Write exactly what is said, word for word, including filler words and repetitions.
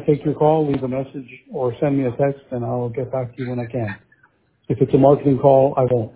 take your call, leave a message, or send me a text, and I'll get back to you when I can. If it's a marketing call, I won't.